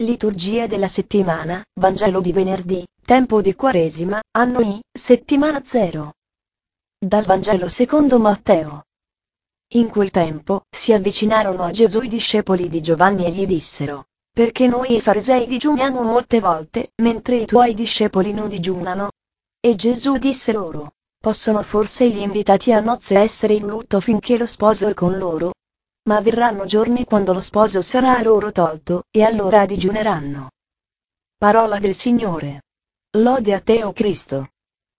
Liturgia della settimana, Vangelo di venerdì, tempo di Quaresima, anno I, settimana 0. Dal Vangelo secondo Matteo. In quel tempo, si avvicinarono a Gesù i discepoli di Giovanni e gli dissero: Perché noi i farisei digiuniamo molte volte, mentre i tuoi discepoli non digiunano? E Gesù disse loro: Possono forse gli invitati a nozze essere in lutto finché lo sposo è con loro? Ma verranno giorni quando lo sposo sarà loro tolto, e allora digiuneranno. Parola del Signore. Lode a te, o Cristo.